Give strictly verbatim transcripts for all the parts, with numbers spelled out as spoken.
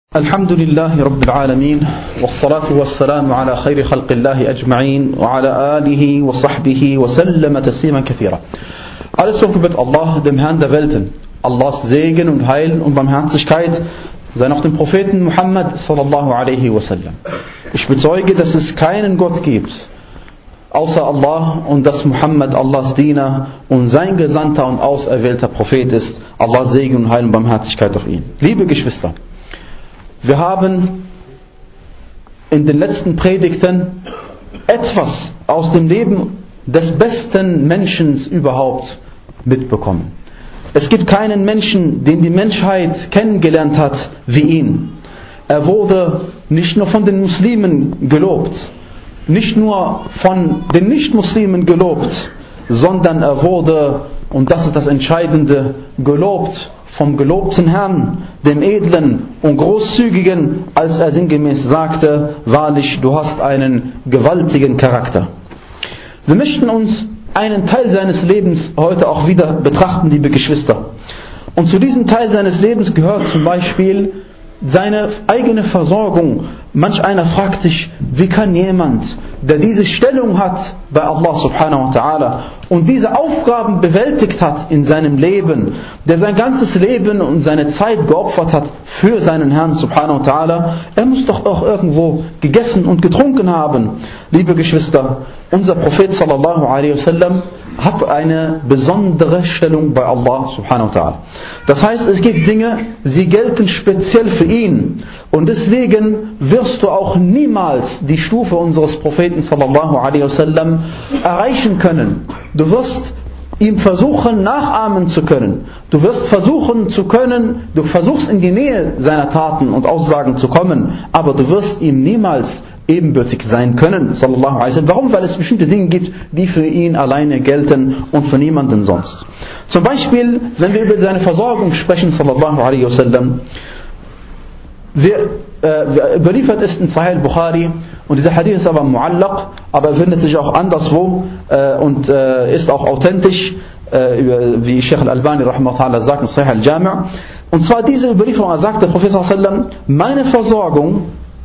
الحمد لله رب العالمين والصلاة والسلام على خير خلق الله أجمعين وعلى آله وصحبه وسلم تسليما كثيرا. Alles Lob gebührt Allah, dem Herrn der Welten. Allahs Segen und Heil und Barmherzigkeit sei auf dem Propheten Muhammad sallallahu alaihi wasallam. Ich bezeuge, dass es keinen Gott gibt außer Allah und dass Muhammad Allahs Diener und sein gesandter und auserwählter Prophet ist. Allahs Segen und Heil und Barmherzigkeit auf ihn. Liebe Geschwister, wir haben in den letzten Predigten etwas aus dem Leben des besten Menschen überhaupt mitbekommen. Es gibt keinen Menschen, den die Menschheit kennengelernt hat wie ihn. Er wurde nicht nur von den Muslimen gelobt, nicht nur von den Nicht-Muslimen gelobt, sondern er wurde, und das ist das Entscheidende, gelobt vom gelobten Herrn, dem Edlen und Großzügigen, als er sinngemäß sagte: Wahrlich, du hast einen gewaltigen Charakter. Wir möchten uns einen Teil seines Lebens heute auch wieder betrachten, liebe Geschwister. Und zu diesem Teil seines Lebens gehört zum Beispiel seine eigene Versorgung. Manch einer fragt sich, wie kann jemand, der diese Stellung hat bei Allah subhanahu wa ta'ala und diese Aufgaben bewältigt hat in seinem Leben, der sein ganzes Leben und seine Zeit geopfert hat für seinen Herrn subhanahu wa ta'ala, er muss doch auch irgendwo gegessen und getrunken haben. Liebe Geschwister, unser Prophet sallallahu alaihi wasallam hat eine besondere Stellung bei Allah subhanahu wa ta'ala. Das heißt, es gibt Dinge, sie gelten speziell für ihn. Und deswegen wirst du auch niemals die Stufe unseres Propheten sallallahu alaihi wasallam erreichen können. Du wirst ihm versuchen nachahmen zu können. Du wirst versuchen zu können, du versuchst in die Nähe seiner Taten und Aussagen zu kommen, aber du wirst ihm niemals ebenbürtig sein können, sallallahu alaihi wasallam. Warum? Weil es bestimmte Dinge gibt, die für ihn alleine gelten und für niemanden sonst. Zum Beispiel, wenn wir über seine Versorgung sprechen, sallallahu alaihi wasallam, wir, äh, überliefert ist in Sahih al-Bukhari, und dieser Hadith ist aber mu'allaq, aber er findet sich auch anderswo äh, und äh, ist auch authentisch, äh, wie Sheikh al-Albani rahimahullah sagt in Sahih al-Jami'. Und zwar diese Überlieferung, er sagt der Prophet sallallahu alaihi wasallam: Meine Versorgung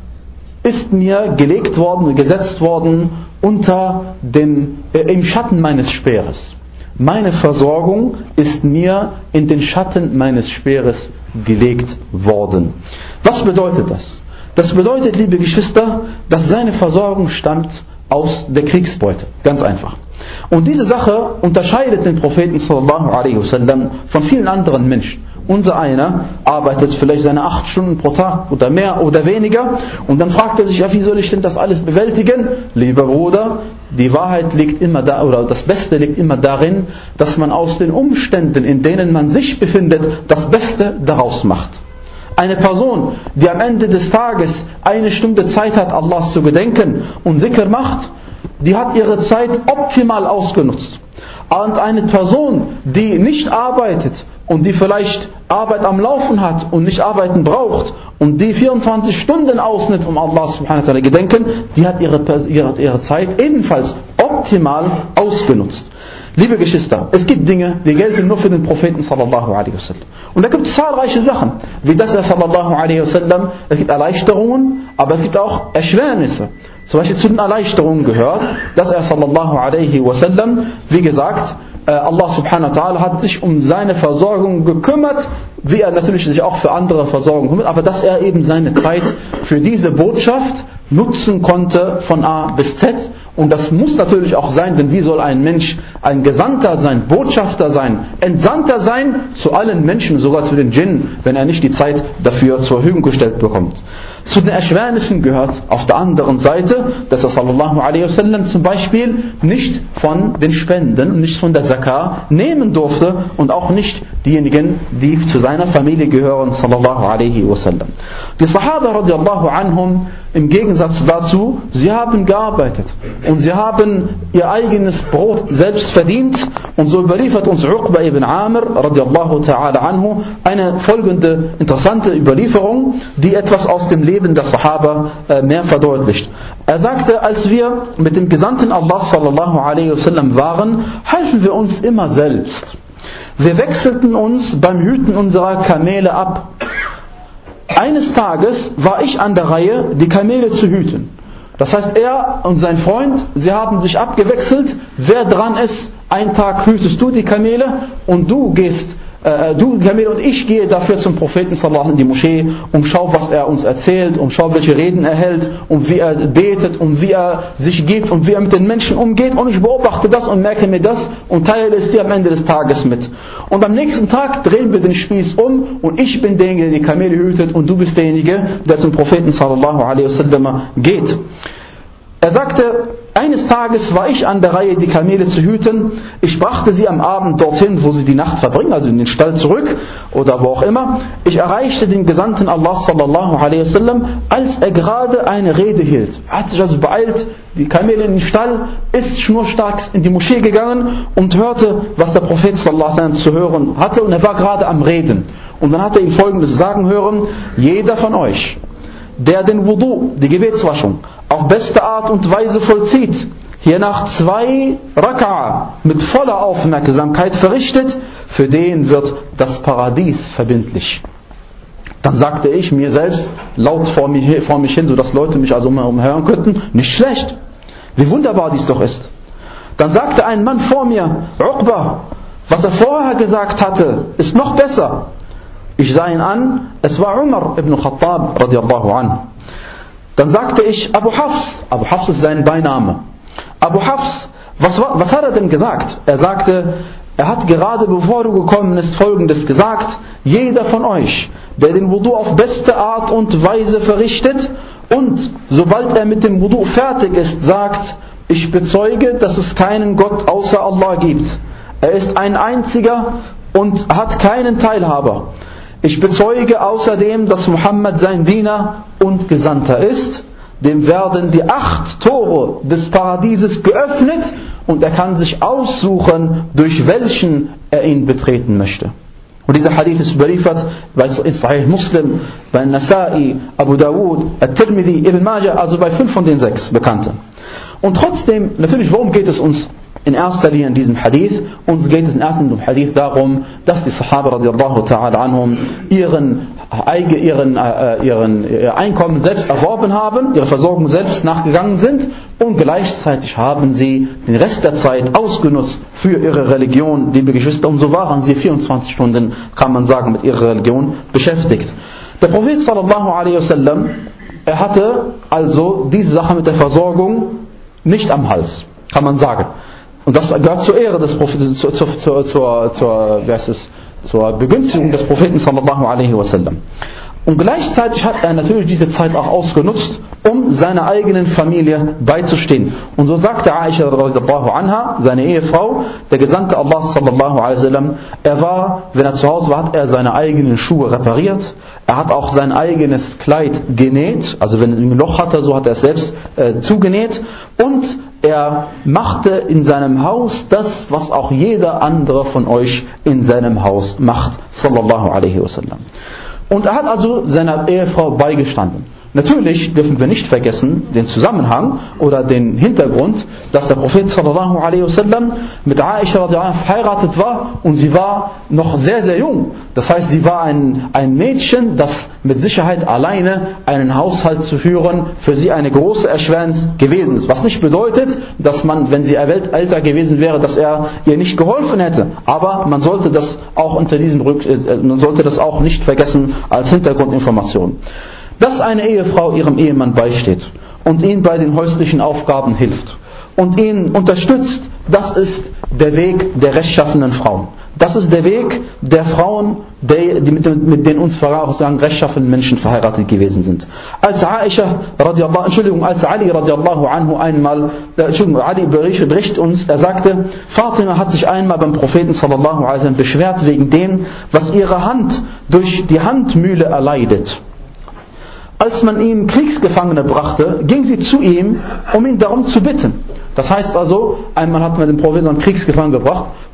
ist mir gelegt worden, gesetzt worden unter dem, äh, im Schatten meines Speeres. Meine Versorgung ist mir in den Schatten meines Speeres gelegt worden. Was bedeutet das? Das bedeutet, liebe Geschwister, dass seine Versorgung stammt aus der Kriegsbeute. Ganz einfach. Und diese Sache unterscheidet den Propheten sallallahu alaihi wasallam von vielen anderen Menschen. Unser einer arbeitet vielleicht seine acht Stunden pro Tag oder mehr oder weniger und dann fragt er sich, ja, wie soll ich denn das alles bewältigen? Lieber Bruder, die Wahrheit liegt immer da, oder das Beste liegt immer darin, dass man aus den Umständen, in denen man sich befindet, das Beste daraus macht. Eine Person, die am Ende des Tages eine Stunde Zeit hat, Allah zu gedenken und Zikr macht, die hat ihre Zeit optimal ausgenutzt. Und eine Person, die nicht arbeitet und die vielleicht Arbeit am Laufen hat und nicht arbeiten braucht und die vierundzwanzig Stunden ausnimmt, um Allah subhanahu wa ta'ala gedenken, die hat ihre, ihre, ihre Zeit ebenfalls optimal ausgenutzt. Liebe Geschwister, es gibt Dinge, die gelten nur für den Propheten sallallahu alaihi wasallam. Und da gibt es zahlreiche Sachen, wie das er sallallahu alaihi wasallam, es gibt Erleichterungen, aber es gibt auch Erschwernisse. Zum Beispiel zu den Erleichterungen gehört, dass er sallallahu alaihi wasallam, wie gesagt, Allah subhanahu wa ta'ala hat sich um seine Versorgung gekümmert, wie er natürlich sich auch für andere Versorgung kümmert, aber dass er eben seine Zeit für diese Botschaft nutzen konnte von A bis Z. Und das muss natürlich auch sein, denn wie soll ein Mensch ein Gesandter sein, Botschafter sein, Entsandter sein zu allen Menschen, sogar zu den Djinn, wenn er nicht die Zeit dafür zur Verfügung gestellt bekommt. Zu den Erschwernissen gehört auf der anderen Seite, dass er sallallahu alaihi wasallam zum Beispiel nicht von den Spenden, nicht von der Zakah nehmen durfte und auch nicht diejenigen, die zu seiner Familie gehören, sallallahu alaihi wasallam. Die Sahaba radiallahu anhum, im Gegensatz dazu, sie haben gearbeitet und sie haben ihr eigenes Brot selbst verdient, und so überliefert uns Uqba ibn Amir radiallahu ta'ala anhu eine folgende interessante Überlieferung, die etwas aus dem Leben der Sahaba mehr verdeutlicht. Er sagte, als wir mit dem Gesandten Allah sallallahu alaihi wasallam waren, halfen wir uns immer selbst. Wir wechselten uns beim Hüten unserer Kamele ab. eines Tages war ich an der Reihe, die Kamele zu hüten. Das heißt, er und sein Freund, sie haben sich abgewechselt, wer dran ist, einen Tag hütest du die Kamele und du gehst, äh, du Kamele und ich gehe dafür zum Propheten sallallahu in die Moschee und schau, was er uns erzählt und schau, welche Reden er hält und wie er betet und wie er sich gibt und wie er mit den Menschen umgeht und ich beobachte das und merke mir das und teile es dir am Ende des Tages mit. Und am nächsten Tag drehen wir den Spieß um und ich bin derjenige, der die Kamele hütet und du bist derjenige, der zum Propheten sallallahu alaihi wasallam geht. Er sagte, eines Tages war ich an der Reihe, die Kamele zu hüten. Ich brachte sie am Abend dorthin, wo sie die Nacht verbringen, also in den Stall zurück oder wo auch immer. Ich erreichte den Gesandten Allah sallallahu alaihi wasallam, als er gerade eine Rede hielt. Er hat sich also beeilt, die Kamele in den Stall, ist schnurstracks in die Moschee gegangen und hörte, was der Prophet sallallahu alaihi wasallam zu hören hatte und er war gerade am Reden. Und dann hat er ihm Folgendes sagen hören: Jeder von euch, der den Wudu, die Gebetswaschung, auf beste Art und Weise vollzieht, hiernach zwei Raka'a mit voller Aufmerksamkeit verrichtet, für den wird das Paradies verbindlich. Dann sagte ich mir selbst, laut vor mich, vor mich hin, sodass Leute mich also umhören könnten, nicht schlecht, wie wunderbar dies doch ist. Dann sagte ein Mann vor mir, Uqba, was er vorher gesagt hatte, ist noch besser. Ich sah ihn an, es war Umar ibn Khattab radiallahu an. Dann sagte ich, Abu Hafs, Abu Hafs ist sein Beiname. Abu Hafs, was, was hat er denn gesagt? Er sagte, er hat gerade bevor du gekommen bist Folgendes gesagt: Jeder von euch, der den Wudu auf beste Art und Weise verrichtet und sobald er mit dem Wudu fertig ist, sagt, ich bezeuge, dass es keinen Gott außer Allah gibt. Er ist ein einziger und hat keinen Teilhaber. Ich bezeuge außerdem, dass Muhammad sein Diener und Gesandter ist. Dem werden die acht Tore des Paradieses geöffnet und er kann sich aussuchen, durch welchen er ihn betreten möchte. Und dieser Hadith ist überliefert bei Sahih Muslim, bei Nasa'i, Abu Dawud, At-Tirmidhi, Ibn Majah, also bei fünf von den sechs Bekannten. Und trotzdem, natürlich, worum geht es uns in erster Linie in diesem Hadith? Uns geht es in erster Linie im Hadith darum, dass die Sahaba radiallahu ta'ala anhum ihren, ihren, äh, ihren ihr Einkommen selbst erworben haben, ihre Versorgung selbst nachgegangen sind und gleichzeitig haben sie den Rest der Zeit ausgenutzt für ihre Religion, liebe Geschwister, und so waren sie vierundzwanzig Stunden, kann man sagen, mit ihrer Religion beschäftigt. Der Prophet sallallahu alaihi wasallam, er hatte also diese Sache mit der Versorgung nicht am Hals, kann man sagen. Und das gehört zur Ehre des Propheten, zur, zur, zur, zur, zur, wie heißt es, zur Begünstigung des Propheten sallallahu alaihi wasallam. Und gleichzeitig hat er natürlich diese Zeit auch ausgenutzt, um seiner eigenen Familie beizustehen. Und so sagte Aisha radiallahu anha, seine Ehefrau, der Gesandte Allah sallallahu alaihi wasallam, er war, wenn er zu Hause war, hat er seine eigenen Schuhe repariert, er hat auch sein eigenes Kleid genäht, also wenn es ein Loch hatte, so hat er es selbst äh, zugenäht, und er machte in seinem Haus das, was auch jeder andere von euch in seinem Haus macht, sallallahu alaihi wasallam. Und er hat also seiner Ehefrau beigestanden. Natürlich dürfen wir nicht vergessen den Zusammenhang oder den Hintergrund, dass der Prophet sallallahu alaihi wasallam mit Aisha radiallahu anha verheiratet war und sie war noch sehr, sehr jung. Das heißt, sie war ein, ein Mädchen, das mit Sicherheit alleine einen Haushalt zu führen für sie eine große Erschwernis gewesen ist. Was nicht bedeutet, dass man, wenn sie älter gewesen wäre, dass er ihr nicht geholfen hätte. Aber man sollte das auch unter diesem Rück, man sollte das auch nicht vergessen als Hintergrundinformation. Dass eine Ehefrau ihrem Ehemann beisteht und ihn bei den häuslichen Aufgaben hilft und ihn unterstützt, das ist der Weg der rechtschaffenen Frauen. Das ist der Weg der Frauen, die, die mit, mit denen uns sagen, rechtschaffenen Menschen verheiratet gewesen sind. Als Aisha radiallahu, Entschuldigung, als Ali radiallahu anhu einmal, äh, Entschuldigung, Ali berichtet uns, er sagte, Fatima hat sich einmal beim Propheten sallallahu alaihi wasallam beschwert wegen dem, was ihre Hand durch die Handmühle erleidet. Als man ihm Kriegsgefangene brachte, ging sie zu ihm, um ihn darum zu bitten. Das heißt also, einmal hat man den Propheten einen Kriegsgefangenen gebracht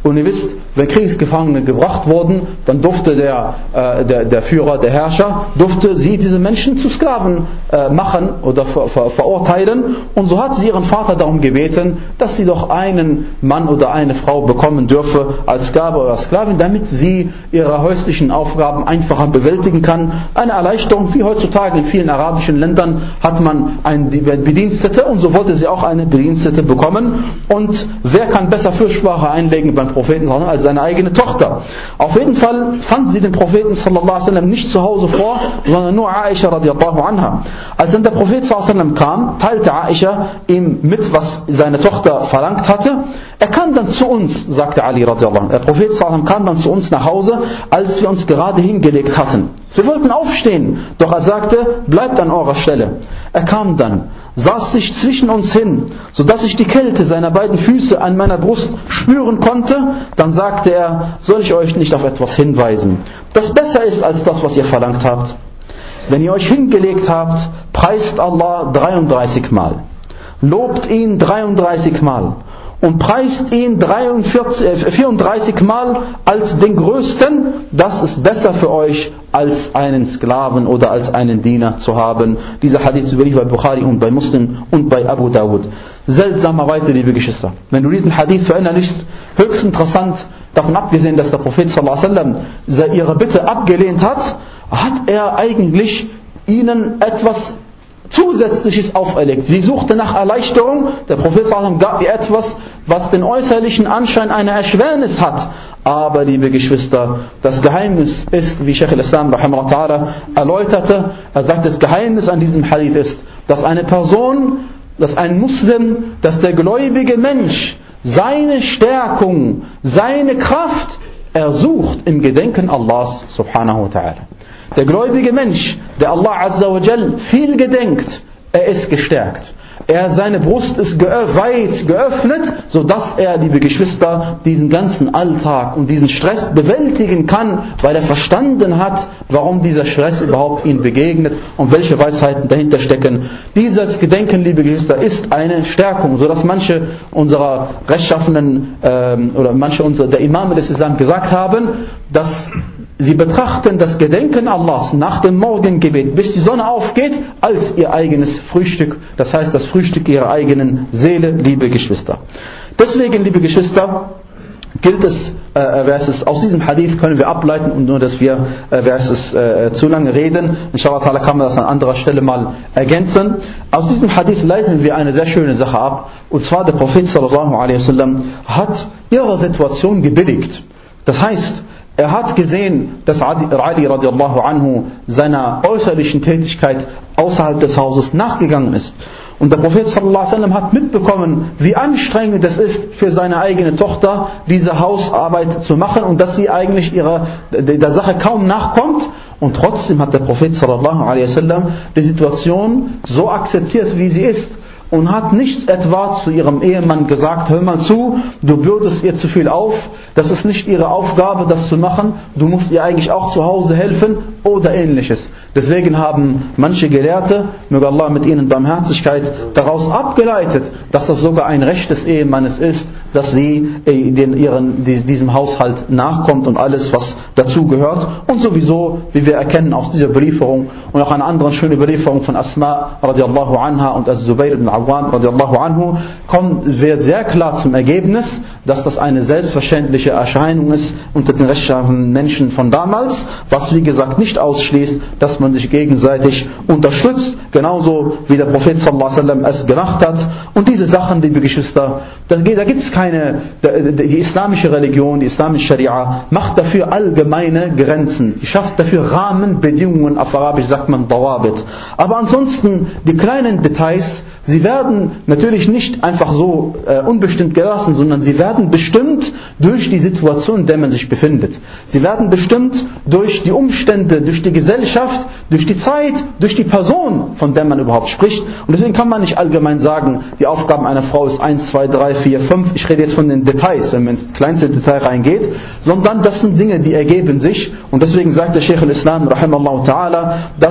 Und ihr wisst, wenn Kriegsgefangene gebracht wurden, dann durfte der, äh, der, der Führer, der Herrscher, durfte sie, diese Menschen zu Sklaven äh, machen oder ver, ver, verurteilen. Und so hat sie ihren Vater darum gebeten, dass sie doch einen Mann oder eine Frau bekommen dürfe als Sklave oder Sklavin, damit sie ihre häuslichen Aufgaben einfacher bewältigen kann. Eine Erleichterung, wie heutzutage in vielen arabischen Ländern hat man eine Bedienstete, und so wollte sie auch eine Bedienstete bekommen. Und wer kann besser Fürsprache einlegen beim Propheten als seine eigene Tochter? Auf jeden Fall fand sie den Propheten sallallahu alaihi wasallam nicht zu Hause vor, sondern nur Aisha radiallahu anha. Als dann der Prophet sallallahu alaihi wasallam kam, teilte Aisha ihm mit, was seine Tochter verlangt hatte. Er kam dann zu uns, sagte Ali radiallahu anhu. Der Prophet sallallahu alaihi wasallam kam dann zu uns nach Hause, als wir uns gerade hingelegt hatten. Wir wollten aufstehen, doch er sagte, bleibt an eurer Stelle. Er kam dann, saß sich zwischen uns hin, sodass ich die Kälte seiner beiden Füße an meiner Brust spüren konnte. Dann sagte er, soll ich euch nicht auf etwas hinweisen, das besser ist als das, was ihr verlangt habt? Wenn ihr euch hingelegt habt, preist Allah dreiunddreißig Mal, lobt ihn dreiunddreißig Mal und preist ihn vierunddreißig Mal als den Größten. Das ist besser für euch, als einen Sklaven oder als einen Diener zu haben. Dieser Hadith ist überliefert bei Bukhari und bei Muslim und bei Abu Dawud. Seltsamerweise, liebe Geschwister, wenn du diesen Hadith verinnerlichst, höchst interessant, davon abgesehen, dass der Prophet sallallahu alaihi wasallam ihre Bitte abgelehnt hat, hat er eigentlich ihnen etwas Zusätzliches auferlegt. Sie suchte nach Erleichterung. Der Prophet sallallahu alaihi wasallam gab ihr etwas, was den äußerlichen Anschein einer Erschwernis hat. Aber, liebe Geschwister, das Geheimnis ist, wie Sheikh al-Islam rahimahullah erläuterte, er sagt, das Geheimnis an diesem Hadith ist, dass eine Person, dass ein Muslim, dass der gläubige Mensch seine Stärkung, seine Kraft ersucht im Gedenken Allahs subhanahu wa ta'ala. Der gläubige Mensch, der Allah Azza wa Jal viel gedenkt, er ist gestärkt. Er, seine Brust ist geöff, weit geöffnet, sodass er, liebe Geschwister, diesen ganzen Alltag und diesen Stress bewältigen kann, weil er verstanden hat, warum dieser Stress überhaupt ihm begegnet und welche Weisheiten dahinter stecken. Dieses Gedenken, liebe Geschwister, ist eine Stärkung, sodass manche unserer rechtschaffenen ähm, oder manche unserer der Imame des Islam gesagt haben, dass sie betrachten das Gedenken Allahs nach dem Morgengebet, bis die Sonne aufgeht, als ihr eigenes Frühstück. Das heißt, das Frühstück ihrer eigenen Seele, liebe Geschwister. Deswegen, liebe Geschwister, gilt es, äh, Verses, aus diesem Hadith können wir ableiten, und nur, dass wir äh, Verses äh, zu lange reden. Inshallah ta'ala kann man das an anderer Stelle mal ergänzen. Aus diesem Hadith leiten wir eine sehr schöne Sache ab. Und zwar, der Prophet sallallahu alaihi wasallam hat ihre Situation gebilligt. Das heißt, er hat gesehen, dass Ali radiallahu anhu seiner äußerlichen Tätigkeit außerhalb des Hauses nachgegangen ist. Und der Prophet sallallahu alaihi wasallam hat mitbekommen, wie anstrengend es ist für seine eigene Tochter, diese Hausarbeit zu machen, und dass sie eigentlich ihrer, der Sache kaum nachkommt. Und trotzdem hat der Prophet sallallahu alaihi wasallam die Situation so akzeptiert, wie sie ist. Und hat nicht etwa zu ihrem Ehemann gesagt, hör mal zu, du bürdest ihr zu viel auf, das ist nicht ihre Aufgabe, das zu machen, du musst ihr eigentlich auch zu Hause helfen oder ähnliches. Deswegen haben manche Gelehrte, möge Allah mit ihnen Barmherzigkeit, daraus abgeleitet, dass das sogar ein Recht des Ehemannes ist, dass sie den, ihren, diesem Haushalt nachkommt und alles, was dazu gehört. Und sowieso, wie wir erkennen aus dieser Belieferung und auch einer anderen schönen Belieferung von Asma radiallahu anha und Az-Zubayr ibn Awwam radiallahu anhu, kommen wir sehr klar zum Ergebnis, dass das eine selbstverständliche Erscheinung ist unter den rechtschaffenen Menschen von damals, was wie gesagt nicht ausschließt, dass man sich gegenseitig unterstützt, genauso wie der Prophet sallallahu alaihi wasallam es gemacht hat. Und diese Sachen, liebe Geschwister, da gibt es keine, die islamische Religion, die islamische Scharia macht dafür allgemeine Grenzen, sie schafft dafür Rahmenbedingungen, auf Arabisch sagt man Dawabit. Aber ansonsten, die kleinen Details, sie werden natürlich nicht einfach so äh, unbestimmt gelassen, sondern sie werden bestimmt durch die Situation, in der man sich befindet. Sie werden bestimmt durch die Umstände, durch die Gesellschaft, durch die Zeit, durch die Person, von der man überhaupt spricht. Und deswegen kann man nicht allgemein sagen, die Aufgaben einer Frau ist eins, zwei, drei, vier, fünf. Ich rede jetzt von den Details, wenn man ins kleinste Detail reingeht, sondern das sind Dinge, die ergeben sich. Und deswegen sagt der Sheikh al-Islam rahimahullah ta'ala, dass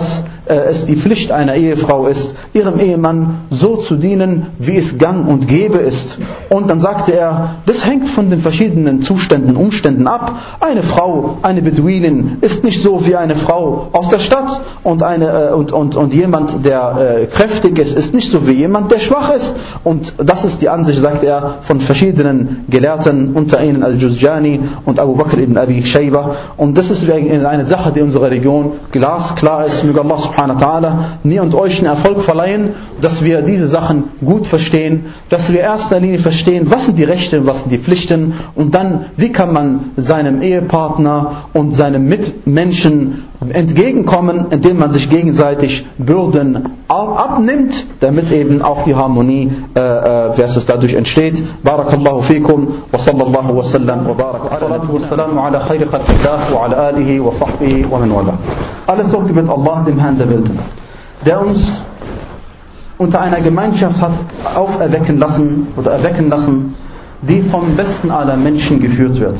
äh, es die Pflicht einer Ehefrau ist, ihrem Ehemann so zu dienen, wie es gang und gäbe ist. Und dann sagte er, das hängt von den verschiedenen Zuständen, Umständen ab. Eine Frau, eine Beduinin, ist nicht so wie eine Frau aus der Stadt, und, eine, äh, und, und, und jemand, der äh, kräftig ist, ist nicht so wie jemand, der schwach ist. Und das ist die Ansicht, sagt er, von verschiedenen Gelehrten, unter ihnen Al-Juzjani und Abu Bakr ibn Abi Shayba. Und das ist eine Sache, die unserer Religion glasklar ist. Möge Allah subhanahu wa ta'ala mir und euch einen Erfolg verleihen, dass wir diese Sachen gut verstehen, dass wir in erster Linie verstehen, was sind die Rechte, was sind die Pflichten, und dann, wie kann man seinem Ehepartner und seinem Mitmenschen entgegenkommen, indem man sich gegenseitig Bürden abnimmt, damit eben auch die Harmonie äh, äh, versus dadurch entsteht. Barakallahu fikum wa sallallahu wa sallam wa barak salatu wa salamu ala khayri khalqillah wa ala alihi wa sahbihi wa man wala. Alles Lob gebührt Allah, dem Herrn der Welten, der uns unter einer Gemeinschaft hat auferwecken lassen oder erwecken lassen, die vom besten aller Menschen geführt wird.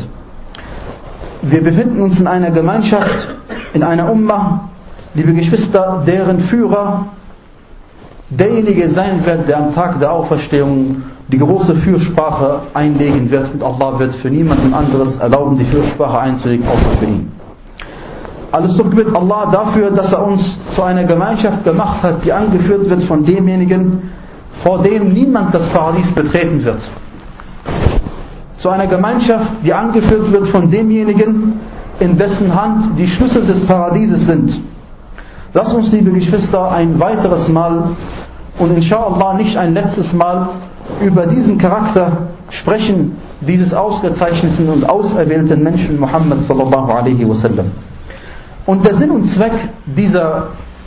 Wir befinden uns in einer Gemeinschaft, in einer Ummah, liebe Geschwister, deren Führer derjenige sein wird, der am Tag der Auferstehung die große Fürsprache einlegen wird, und Allah wird für niemanden anderes erlauben, die Fürsprache einzulegen, außer für ihn. Alles Lob gebührt Allah dafür, dass er uns zu einer Gemeinschaft gemacht hat, die angeführt wird von demjenigen, vor dem niemand das Paradies betreten wird. Zu einer Gemeinschaft, die angeführt wird von demjenigen, in dessen Hand die Schlüssel des Paradieses sind. Lasst uns, liebe Geschwister, ein weiteres Mal und inshallah nicht ein letztes Mal über diesen Charakter sprechen, dieses ausgezeichneten und auserwählten Menschen Muhammad sallallahu alaihi wasallam. Und der Sinn und Zweck dieser,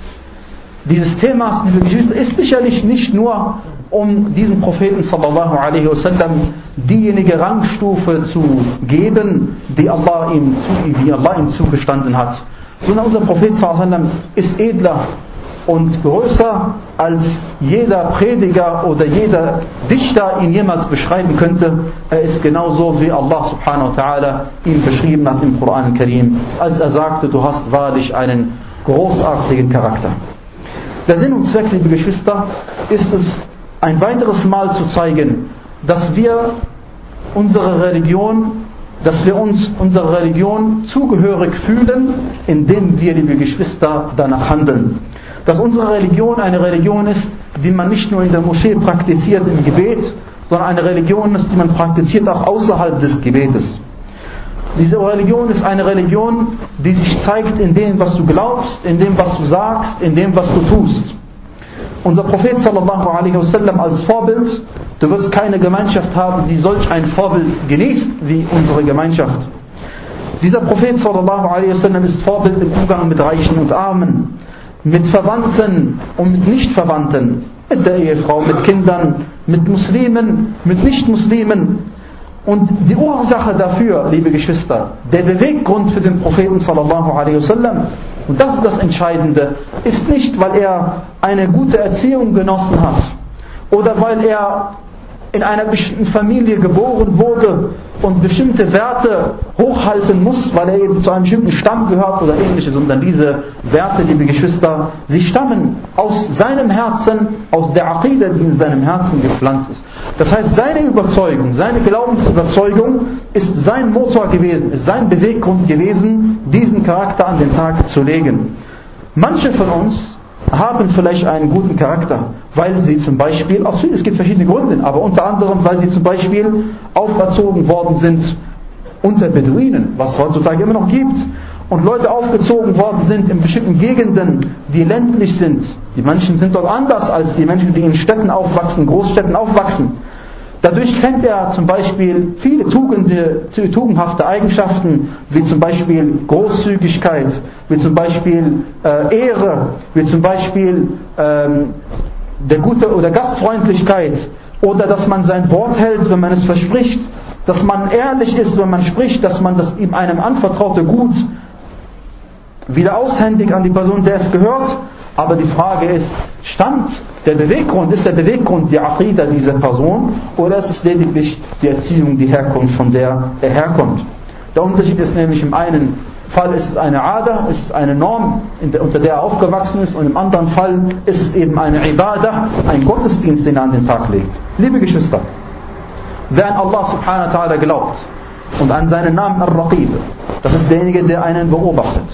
dieses Themas, liebe Geschwister, ist sicherlich nicht nur, um diesem Propheten sallallahu alaihi wasallam diejenige Rangstufe zu geben, die Allah ihm, die Allah ihm zugestanden hat, sondern unser Prophet sallallahu alaihi wasallam ist edler und größer, als jeder Prediger oder jeder Dichter ihn jemals beschreiben könnte. Er ist genauso, wie Allah subhanahu wa ta'ala ihn beschrieben hat im Koran al-Karim, als er sagte, du hast wahrlich einen großartigen Charakter. Der Sinn und Zweck, liebe Geschwister, ist es, ein weiteres Mal zu zeigen, dass wir unsere Religion, dass wir uns unserer Religion zugehörig fühlen, indem wir, liebe Geschwister, danach handeln. Dass unsere Religion eine Religion ist, die man nicht nur in der Moschee praktiziert im Gebet, sondern eine Religion ist, die man praktiziert auch außerhalb des Gebetes. Diese Religion ist eine Religion, die sich zeigt in dem, was du glaubst, in dem, was du sagst, in dem, was du tust. Unser Prophet sallallahu alaihi wasallam als Vorbild, du wirst keine Gemeinschaft haben, die solch ein Vorbild genießt wie unsere Gemeinschaft. Dieser Prophet sallallahu alaihi wasallam ist Vorbild im Umgang mit Reichen und Armen, mit Verwandten und mit Nichtverwandten, mit der Ehefrau, mit Kindern, mit Muslimen, mit Nichtmuslimen. Und die Ursache dafür, liebe Geschwister, der Beweggrund für den Propheten sallallahu alaihi wasallam, und das ist das Entscheidende, ist nicht, weil er eine gute Erziehung genossen hat oder weil er in einer bestimmten Familie geboren wurde und bestimmte Werte hochhalten muss, weil er eben zu einem bestimmten Stamm gehört oder ähnliches, sondern diese Werte, liebe Geschwister, sie stammen aus seinem Herzen, aus der Aqidah, die in seinem Herzen gepflanzt ist. Das heißt, seine Überzeugung, seine Glaubensüberzeugung ist sein Motor gewesen, ist sein Beweggrund gewesen, diesen Charakter an den Tag zu legen. Manche von uns haben vielleicht einen guten Charakter, weil sie zum Beispiel, es gibt verschiedene Gründe, aber unter anderem, weil sie zum Beispiel auferzogen worden sind unter Beduinen, was es heutzutage immer noch gibt, und Leute aufgezogen worden sind in bestimmten Gegenden, die ländlich sind. Die Menschen sind dort anders als die Menschen, die in Städten aufwachsen, Großstädten aufwachsen. Dadurch kennt er zum Beispiel viele Tugende, tugendhafte Eigenschaften, wie zum Beispiel Großzügigkeit, wie zum Beispiel äh, Ehre, wie zum Beispiel ähm, der gute oder Gastfreundlichkeit, oder dass man sein Wort hält, wenn man es verspricht, dass man ehrlich ist, wenn man spricht, dass man das ihm einem anvertraute Gut wieder aushändigt an die Person, der es gehört. Aber die Frage ist, stammt der Beweggrund, ist der Beweggrund die Aqidah dieser Person, oder ist es lediglich die Erziehung, die Herkunft, von der er herkommt? Der Unterschied ist nämlich im einen, Fall ist es eine Ada, ist es eine Norm, unter der er aufgewachsen ist, und im anderen Fall ist es eben eine Ibadah, ein Gottesdienst, den er an den Tag legt. Liebe Geschwister, wer an Allah subhanahu wa ta'ala glaubt und an seinen Namen Ar-Raqib, das ist derjenige, der einen beobachtet.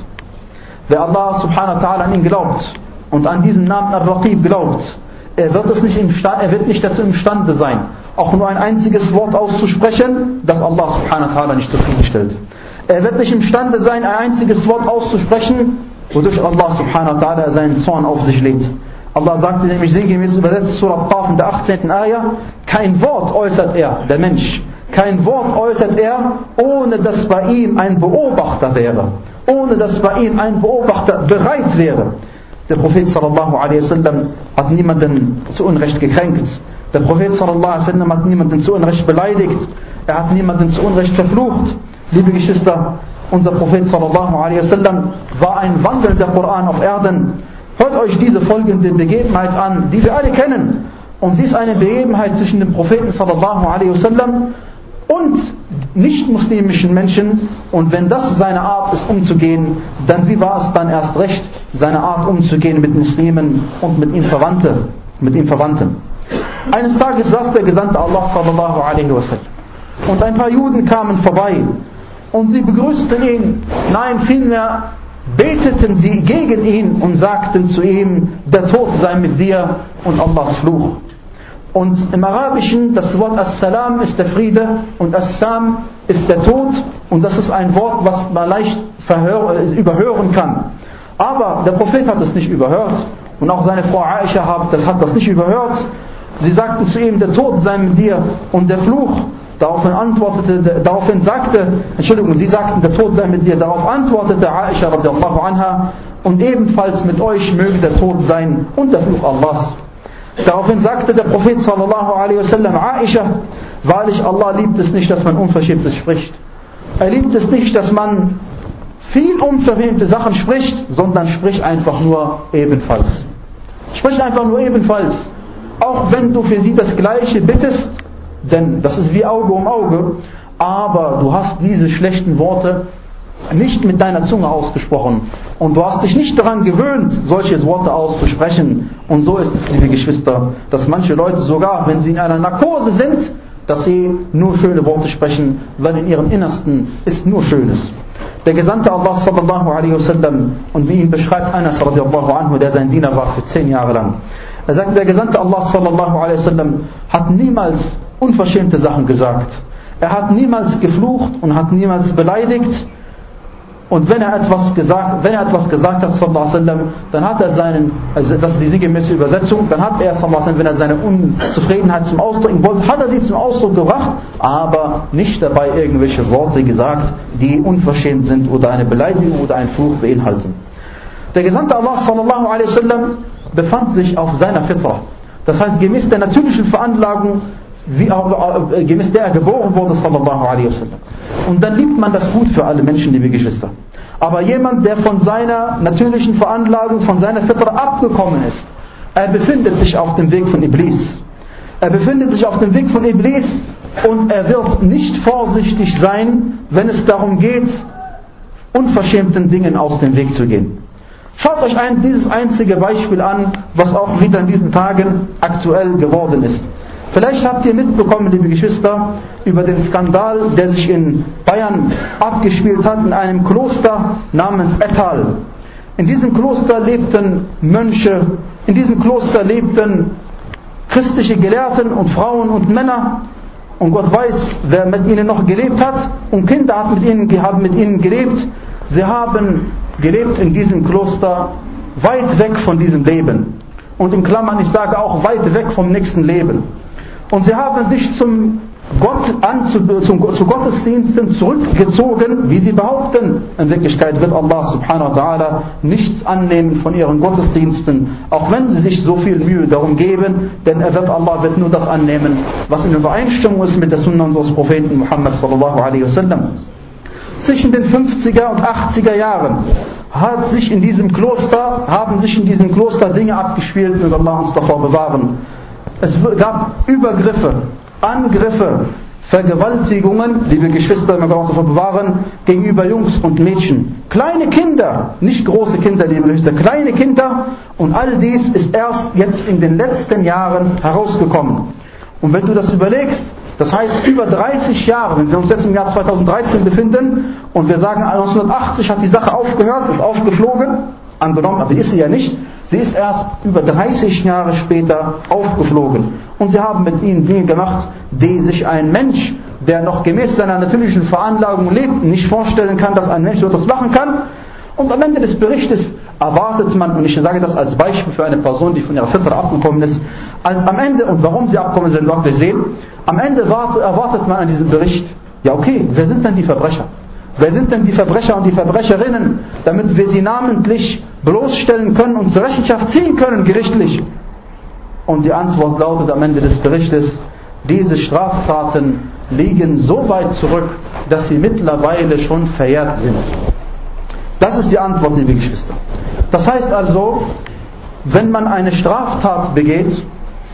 Wer Allah subhanahu wa ta'ala an ihn glaubt und an diesen Namen Ar-Raqib glaubt, er wird, es nicht imstande, er wird nicht dazu imstande sein, auch nur ein einziges Wort auszusprechen, das Allah subhanahu wa ta'ala nicht zufriedenstellt. Er wird nicht imstande sein, ein einziges Wort auszusprechen, wodurch Allah subhanahu wa ta'ala seinen Zorn auf sich legt. Allah sagte nämlich sinngemäß übersetzt, Surah Qaf in der achtzehnten Ayah, kein Wort äußert er, der Mensch, kein Wort äußert er, ohne dass bei ihm ein Beobachter wäre, ohne dass bei ihm ein Beobachter bereit wäre. Der Prophet sallallahu alaihi wasallam hat niemanden zu Unrecht gekränkt. Der Prophet sallallahu alaihi wasallam hat niemanden zu Unrecht beleidigt. Er hat niemanden zu Unrecht verflucht. Liebe Geschwister, unser Prophet sallallahu alaihi wasallam war ein wandelnder Koran auf Erden. Hört euch diese folgende Begebenheit an, die wir alle kennen. Und sie ist eine Begebenheit zwischen dem Propheten sallallahu alaihi wasallam und nicht-muslimischen Menschen. Und wenn das seine Art ist, umzugehen, dann wie war es dann erst recht, seine Art umzugehen mit Muslimen und mit ihm Verwandten, mit ihm Verwandten. Eines Tages saß der Gesandte Allah sallallahu alaihi wasallam und ein paar Juden kamen vorbei und sie begrüßten ihn, nein, vielmehr beteten sie gegen ihn und sagten zu ihm, der Tod sei mit dir und Allahs Fluch. Und im Arabischen, das Wort As-Salam ist der Friede und As-Sam ist der Tod, und das ist ein Wort, was man leicht verhör, überhören kann. Aber der Prophet hat es nicht überhört und auch seine Frau Aisha hat das, hat das nicht überhört. Sie sagten zu ihm, der Tod sei mit dir und der Fluch. Daraufhin antwortete, daraufhin sagte, Entschuldigung, sie sagten, der Tod sei mit dir. Darauf antwortete Aisha radiallahu anha, und ebenfalls mit euch möge der Tod sein und der Fluch Allahs. Daraufhin sagte der Prophet sallallahu alaihi wasallam, Aisha, wahrlich Allah liebt es nicht, dass man Unverschämtes spricht. Er liebt es nicht, dass man viel unverschämte Sachen spricht, sondern sprich einfach nur ebenfalls. Sprich einfach nur ebenfalls. Auch wenn du für sie das Gleiche bittest, denn das ist wie Auge um Auge, aber du hast diese schlechten Worte nicht mit deiner Zunge ausgesprochen und du hast dich nicht daran gewöhnt, solche Worte auszusprechen. Und so ist es, liebe Geschwister, dass manche Leute sogar, wenn sie in einer Narkose sind, dass sie nur schöne Worte sprechen, weil in ihrem Innersten ist nur Schönes. Der Gesandte Allah sallallahu alaihi wasallam, und wie ihn beschreibt Anas radiallahu anhu, der sein Diener war für zehn Jahre lang. Er sagt, der Gesandte Allah sallallahu alaihi wasallam hat niemals unverschämte Sachen gesagt. Er hat niemals geflucht und hat niemals beleidigt. Und wenn er etwas gesagt, wenn er etwas gesagt hat, sallallahu alaihi wasallam, dann hat er seinen, also das ist die sinngemäße Übersetzung, dann hat er, sallallahu alaihi wasallam, wenn er seine Unzufriedenheit zum Ausdruck bringen wollte, hat er sie zum Ausdruck gebracht, aber nicht dabei irgendwelche Worte gesagt, die unverschämt sind oder eine Beleidigung oder einen Fluch beinhalten. Der Gesandte Allah sallallahu alaihi wasallam befand sich auf seiner Fitra. Das heißt, gemäß der natürlichen Veranlagung, wie auch, äh, gemäß der er geboren wurde, sallallahu alaihi wasallam. Und dann liebt man das gut für alle Menschen, liebe Geschwister. Aber jemand, der von seiner natürlichen Veranlagung, von seiner Fitra abgekommen ist, er befindet sich auf dem Weg von Iblis. Er befindet sich auf dem Weg von Iblis und er wird nicht vorsichtig sein, wenn es darum geht, unverschämten Dingen aus dem Weg zu gehen. Schaut euch ein, dieses einzige Beispiel an, was auch wieder in diesen Tagen aktuell geworden ist. Vielleicht habt ihr mitbekommen, liebe Geschwister, über den Skandal, der sich in Bayern abgespielt hat, in einem Kloster namens Ettal. In diesem Kloster lebten Mönche, in diesem Kloster lebten christliche Gelehrten und Frauen und Männer. Und Gott weiß, wer mit ihnen noch gelebt hat. Und Kinder haben mit ihnen, haben mit ihnen gelebt. Sie haben gelebt in diesem Kloster weit weg von diesem Leben. Und in Klammern, ich sage auch weit weg vom nächsten Leben. Und sie haben sich zum Gott an, zu, zum, zu Gottesdiensten zurückgezogen, wie sie behaupten. In Wirklichkeit wird Allah subhanahu wa ta'ala nichts annehmen von ihren Gottesdiensten, auch wenn sie sich so viel Mühe darum geben, denn er wird, Allah wird nur das annehmen, was in Übereinstimmung ist mit der Sunna unseres Propheten Muhammad sallallahu alaihi wasallam. Zwischen den fünfziger und achtziger Jahren hat sich in diesem Kloster, haben sich in diesem Kloster Dinge abgespielt, möge Allah uns davor bewahren. Es gab Übergriffe, Angriffe, Vergewaltigungen, liebe Geschwister, wir wollen uns davor bewahren, gegenüber Jungs und Mädchen. Kleine Kinder, nicht große Kinder, liebe Geschwister, kleine Kinder. Und all dies ist erst jetzt in den letzten Jahren herausgekommen. Und wenn du das überlegst, das heißt über dreißig Jahre, wenn wir uns jetzt im Jahr zweitausenddreizehn befinden und wir sagen, neunzehnhundertachtzig hat die Sache aufgehört, ist aufgeflogen, angenommen, aber ist sie ja nicht, sie ist erst über dreißig Jahre später aufgeflogen. Und sie haben mit ihnen Dinge gemacht, die sich ein Mensch, der noch gemäß seiner natürlichen Veranlagung lebt, nicht vorstellen kann, dass ein Mensch so etwas machen kann. Und am Ende des Berichtes erwartet man, und ich sage das als Beispiel für eine Person, die von ihrer Fitra abgekommen ist, als am Ende, und warum sie abgekommen sind, werden wir sehen, am Ende erwartet man an diesem Bericht, ja okay, wer sind denn die Verbrecher? Wer sind denn die Verbrecher und die Verbrecherinnen, damit wir sie namentlich bloßstellen können und zur Rechenschaft ziehen können, gerichtlich? Und die Antwort lautet am Ende des Berichtes, diese Straftaten liegen so weit zurück, dass sie mittlerweile schon verjährt sind. Das ist die Antwort, liebe Geschwister. Das heißt also, wenn man eine Straftat begeht,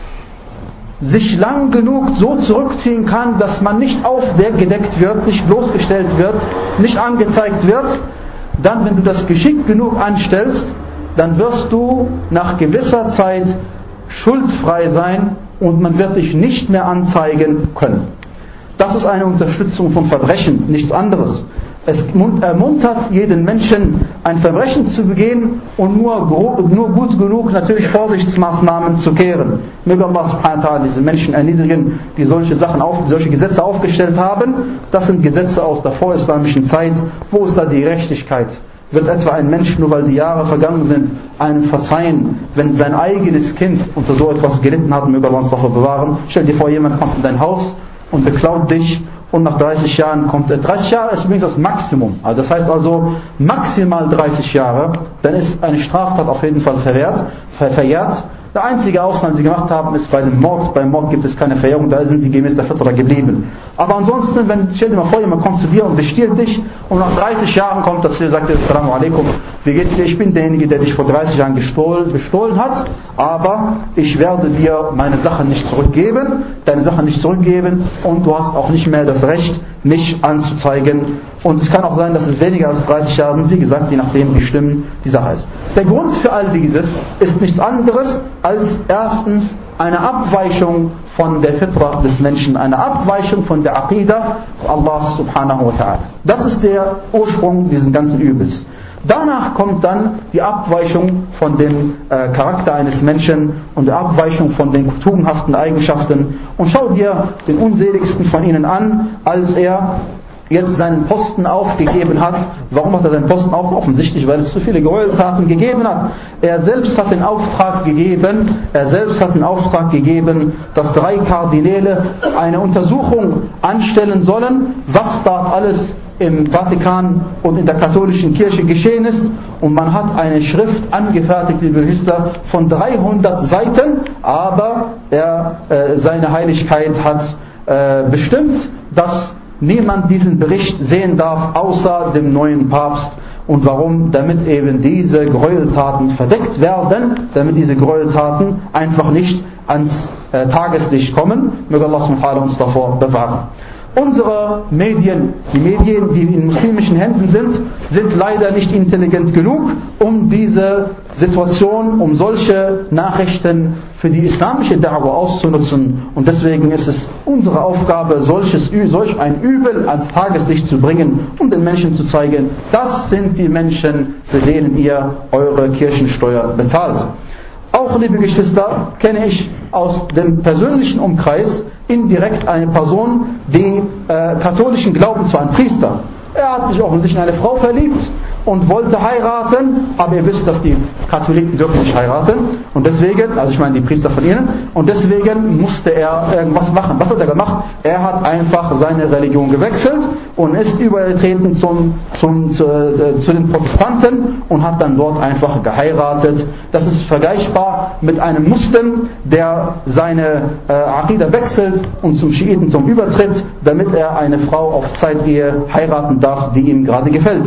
sich lang genug so zurückziehen kann, dass man nicht aufgedeckt wird, nicht bloßgestellt wird, nicht angezeigt wird, dann, wenn du das geschickt genug anstellst, dann wirst du nach gewisser Zeit schuldfrei sein und man wird dich nicht mehr anzeigen können. Das ist eine Unterstützung von Verbrechen, nichts anderes. Es ermuntert jeden Menschen, ein Verbrechen zu begehen und nur, nur gut genug natürlich Vorsichtsmaßnahmen zu kehren. Möge Allah subhanahu wa ta'ala diese Menschen erniedrigen, die solche Sachen auf, solche Gesetze aufgestellt haben. Das sind Gesetze aus der vorislamischen Zeit. Wo ist da die Gerechtigkeit? Wird etwa ein Mensch, nur weil die Jahre vergangen sind, einem verzeihen, wenn sein eigenes Kind unter so etwas gelitten hat? Möge Allah uns davor bewahren. Stell dir vor, jemand kommt in dein Haus und beklaut dich. Und nach dreißig Jahren kommt er. dreißig Jahre ist übrigens das Maximum. Also das heißt also maximal dreißig Jahre. Dann ist eine Straftat auf jeden Fall verwehrt, ver, verjährt. Der einzige Ausnahme, die sie gemacht haben, ist bei dem Mord. Beim Mord gibt es keine Verjährung, da sind sie gemäß der Fitra geblieben. Aber ansonsten, wenn, stell dir mal vor, jemand kommt zu dir und bestiehlt dich und nach dreißig Jahren kommt er zu dir und sagt, Assalamu alaikum, wie geht's dir? Ich bin derjenige, der dich vor dreißig Jahren gestohlen, gestohlen hat, aber ich werde dir meine Sachen nicht zurückgeben, deine Sachen nicht zurückgeben und du hast auch nicht mehr das Recht, mich anzuzeigen. Und es kann auch sein, dass es weniger als dreißig Jahre sind, wie gesagt, je nachdem, wie schlimm die Sache ist. Der Grund für all dieses ist nichts anderes als erstens eine Abweichung von der Fitra des Menschen, eine Abweichung von der Aqidah Allah subhanahu wa ta'ala. Das ist der Ursprung dieses ganzen Übels. Danach kommt dann die Abweichung von dem äh, Charakter eines Menschen und die Abweichung von den tugendhaften Eigenschaften. Und schau dir den unseligsten von ihnen an, als er jetzt seinen Posten aufgegeben hat. Warum hat er seinen Posten auf? Offensichtlich, weil es zu viele Gräueltaten gegeben hat. Er selbst hat den Auftrag gegeben, er selbst hat den Auftrag gegeben, dass drei Kardinäle eine Untersuchung anstellen sollen, was dort alles im Vatikan und in der katholischen Kirche geschehen ist. Und man hat eine Schrift angefertigt, liebe Geschwister, von dreihundert Seiten, aber er, äh, seine Heiligkeit hat äh, bestimmt, dass niemand diesen Bericht sehen darf, außer dem neuen Papst. Und warum? Damit eben diese Gräueltaten verdeckt werden, damit diese Gräueltaten einfach nicht ans äh, Tageslicht kommen. Möge Allah subhanahu wa ta'ala uns davor bewahren. Unsere Medien, die Medien, die in muslimischen Händen sind, sind leider nicht intelligent genug, um diese Situation, um solche Nachrichten für die islamische Da'wah auszunutzen. Und deswegen ist es unsere Aufgabe, solches, solch ein Übel ans Tageslicht zu bringen, um den Menschen zu zeigen, das sind die Menschen, für denen ihr eure Kirchensteuer bezahlt. Auch, liebe Geschwister, kenne ich aus dem persönlichen Umkreis indirekt eine Person, die äh, katholischen Glauben zu einem Priester. Er hat sich offensichtlich in eine Frau verliebt und wollte heiraten, aber ihr wisst, dass die Katholiken dürfen nicht heiraten. Und deswegen, also ich meine die Priester von ihnen, und deswegen musste er irgendwas machen. Was hat er gemacht? Er hat einfach seine Religion gewechselt und ist übergetreten zum, zum, zu, äh, zu den Protestanten und hat dann dort einfach geheiratet. Das ist vergleichbar mit einem Muslim, der seine äh, Aqidah wechselt und zum Schiiten zum übertritt, damit er eine Frau auf Zeitehe heiraten darf, die ihm gerade gefällt.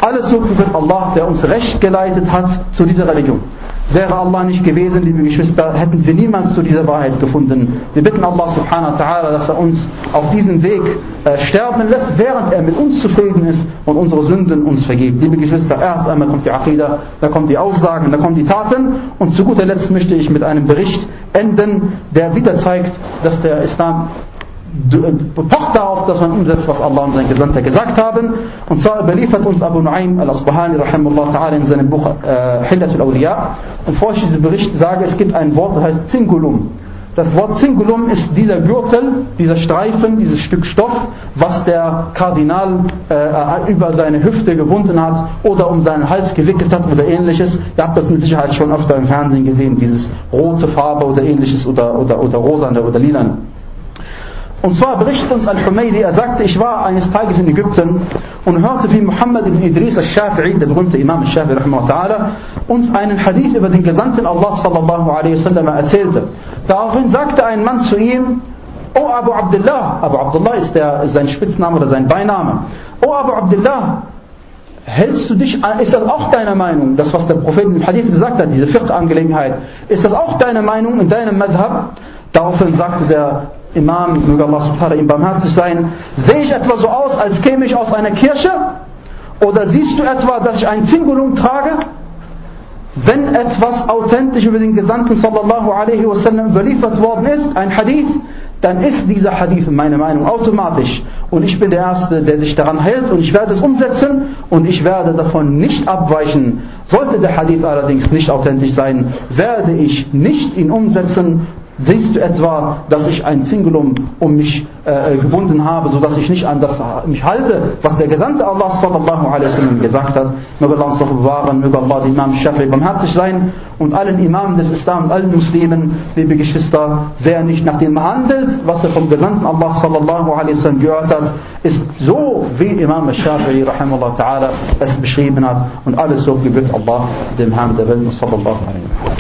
Alles so gebührt Allah, der uns recht geleitet hat zu dieser Religion. Wäre Allah nicht gewesen, liebe Geschwister, hätten wir niemals zu dieser Wahrheit gefunden. Wir bitten Allah subhanahu wa ta'ala, dass er uns auf diesem Weg äh, sterben lässt, während er mit uns zufrieden ist und unsere Sünden uns vergibt. Liebe Geschwister, erst einmal kommt die Aqidah, dann kommen die Aussagen, dann kommen die Taten und zu guter Letzt möchte ich mit einem Bericht enden, der wieder zeigt, dass der Islam pocht darauf, dass man umsetzt, was Allah und sein Gesandter gesagt haben. Und zwar überliefert uns Abu Nu'aym al-Asbahani rahimahullah ta'ala in seinem Buch äh, Hillat al-Awliya. Und bevor ich diesen Bericht sage, es gibt ein Wort, das heißt Zingulum. Das Wort Zingulum ist dieser Gürtel, dieser Streifen, dieses Stück Stoff, was der Kardinal äh, über seine Hüfte gebunden hat oder um seinen Hals gewickelt hat oder ähnliches. Ihr habt das mit Sicherheit schon öfter im Fernsehen gesehen, dieses rote Farbe oder ähnliches oder, oder, oder rosane oder lilan. Und zwar berichtet uns Al-Humaydi, er sagte, ich war eines Tages in Ägypten und hörte, wie Muhammad ibn Idris al-Shafi'i, der berühmte Imam al-Shafi'i, rahimahullah, uns einen Hadith über den Gesandten Allah sallallahu alaihi wasallam erzählte. Daraufhin sagte ein Mann zu ihm, O Abu Abdullah, Abu Abdullah ist, der, ist sein Spitzname oder sein Beiname, O Abu Abdullah, hältst du dich, ist das auch deine Meinung, das was der Prophet im Hadith gesagt hat, diese Fiqh-Angelegenheit, ist das auch deine Meinung in deinem Madhab? Daraufhin sagte der Imam, möge Allah subhanahu wa ta'ala ihm barmherzig sein, sehe ich etwa so aus, als käme ich aus einer Kirche? Oder siehst du etwa, dass ich ein Zingulum trage? Wenn etwas authentisch über den Gesandten sallallahu alaihi wasallam überliefert worden ist, ein Hadith, dann ist dieser Hadith in meiner Meinung automatisch. Und ich bin der Erste, der sich daran hält und ich werde es umsetzen und ich werde davon nicht abweichen. Sollte der Hadith allerdings nicht authentisch sein, werde ich nicht ihn umsetzen. Siehst du etwa, dass ich ein Zingulum um mich äh, gebunden habe, sodass ich nicht an das mich halte, was der Gesandte Allah sallallahu alaihi wasallam gesagt hat? Möge Allah uns doch bewahren, möge Allah dem Imam Shafi'i barmherzig sein und allen Imamen des Islam, allen Muslimen, liebe Geschwister, wer nicht nach dem handelt, was er vom Gesandten Allah sallallahu alaihi wasallam gehört hat, ist so, wie Imam Shafi'i rahimahullah ta'ala es beschrieben hat und alles so gebührt Allah, dem Herrn der Welt sallallahu alaihi wasallam.